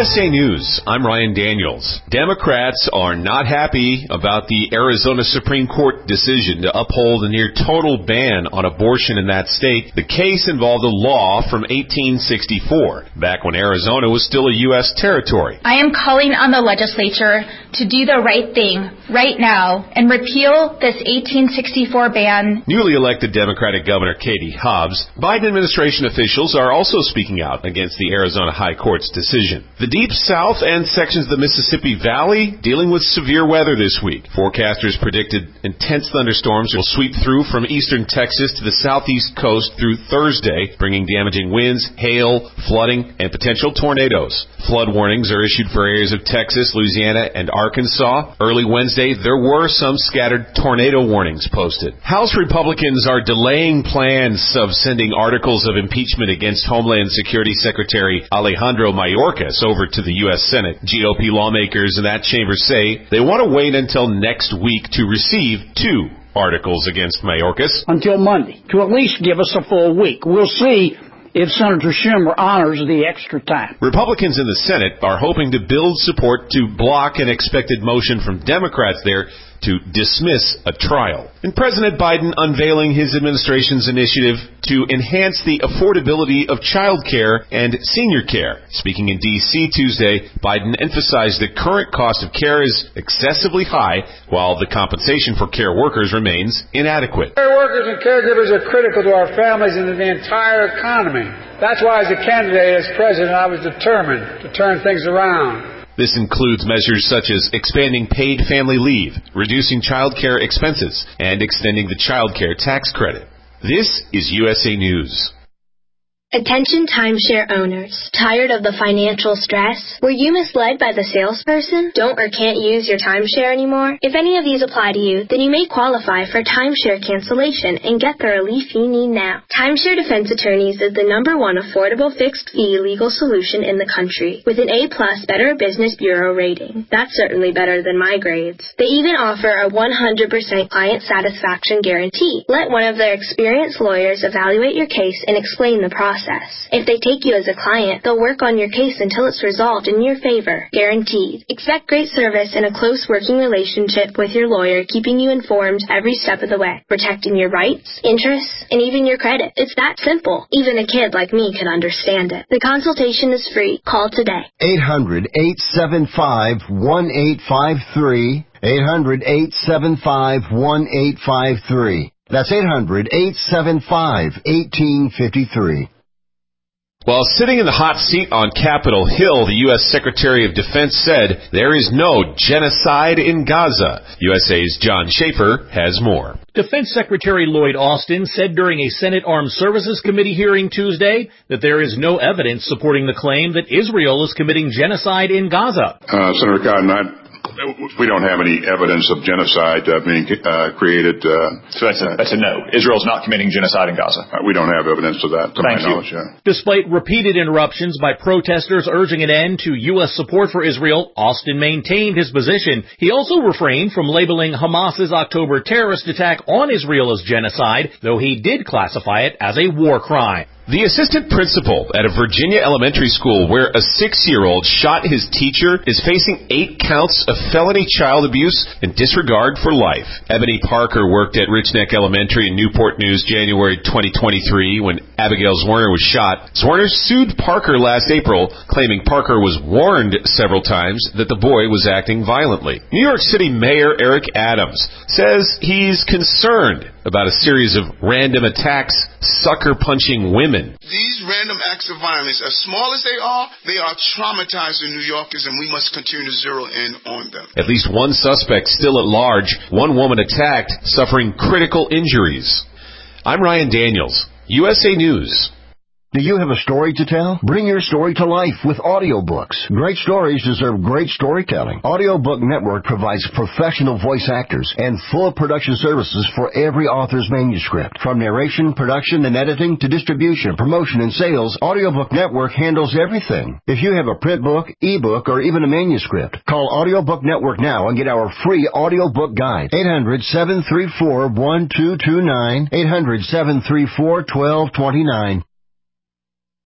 USA News, I'm Ryan Daniels. Democrats are not happy about the Arizona Supreme Court decision to uphold a near total ban on abortion in that state. The case involved a law from 1864, back when Arizona was still a U.S. territory. I am calling on the legislature to do the right thing right now and repeal this 1864 ban. Newly elected Democratic Governor Katie Hobbs, Biden administration officials are also speaking out against the Arizona High Court's decision. The Deep South and sections of the Mississippi Valley dealing with severe weather this week. Forecasters predicted intense thunderstorms will sweep through from eastern Texas to the southeast coast through Thursday, bringing damaging winds, hail, flooding, and potential tornadoes. Flood warnings are issued for areas of Texas, Louisiana, and Arkansas. Early Wednesday, there were some scattered tornado warnings posted. House Republicans are delaying plans of sending articles of impeachment against Homeland Security Secretary Alejandro Mayorkas over to the U.S. Senate. GOP lawmakers in that chamber say they want to wait until next week to receive 2 articles against Mayorkas. Until Monday, to at least give us a full week. We'll see if Senator Schumer honors the extra time. Republicans in the Senate are hoping to build support to block an expected motion from Democrats there to dismiss a trial. And President Biden unveiling his administration's initiative to enhance the affordability of child care and senior care. Speaking in D.C. Tuesday, Biden emphasized the current cost of care is excessively high, while the compensation for care workers remains inadequate. Care workers and caregivers are critical to our families and to the entire economy. That's why as a candidate, as president, I was determined to turn things around. This includes measures such as expanding paid family leave, reducing child care expenses, and extending the child care tax credit. This is USA News. Attention timeshare owners. Tired of the financial stress? Were you misled by the salesperson? Don't or can't use your timeshare anymore? If any of these apply to you, then you may qualify for timeshare cancellation and get the relief you need now. Timeshare Defense Attorneys is the #1 affordable fixed-fee legal solution in the country, with an A+ Better Business Bureau rating. That's certainly better than my grades. They even offer a 100% client satisfaction guarantee. Let one of their experienced lawyers evaluate your case and explain the process. If they take you as a client, they'll work on your case until it's resolved in your favor. Guaranteed. Expect great service and a close working relationship with your lawyer, keeping you informed every step of the way, protecting your rights, interests, and even your credit. It's that simple. Even a kid like me can understand it. The consultation is free. Call today. 800-875-1853. 800-875-1853. That's 800-875-1853. While sitting in the hot seat on Capitol Hill, the U.S. Secretary of Defense said there is no genocide in Gaza. USA's John Schaefer has more. Defense Secretary Lloyd Austin said during a Senate Armed Services Committee hearing Tuesday that there is no evidence supporting the claim that Israel is committing genocide in Gaza. Senator Cotton, we don't have any evidence of genocide being created. So that's a no. Israel's not committing genocide in Gaza. We don't have evidence of that, to my knowledge. Yeah. Despite repeated interruptions by protesters urging an end to U.S. support for Israel, Austin maintained his position. He also refrained from labeling Hamas's October terrorist attack on Israel as genocide, though he did classify it as a war crime. The assistant principal at a Virginia elementary school where a 6-year-old shot his teacher is facing 8 counts of felony child abuse and disregard for life. Ebony Parker worked at Rich Neck Elementary in Newport News January 2023 when Abigail Zwerner was shot. Zwerner sued Parker last April, claiming Parker was warned several times that the boy was acting violently. New York City Mayor Eric Adams says he's concerned about a series of random attacks sucker-punching women. These random acts of violence, as small as they are traumatizing New Yorkers, and we must continue to zero in on them. At least one suspect still at large, one woman attacked, suffering critical injuries. I'm Ryan Daniels, USA News. Do you have a story to tell? Bring your story to life with audiobooks. Great stories deserve great storytelling. Audiobook Network provides professional voice actors and full production services for every author's manuscript. From narration, production, and editing to distribution, promotion, and sales, Audiobook Network handles everything. If you have a print book, ebook, or even a manuscript, call Audiobook Network now and get our free audiobook guide. 800-734-1229. 800-734-1229.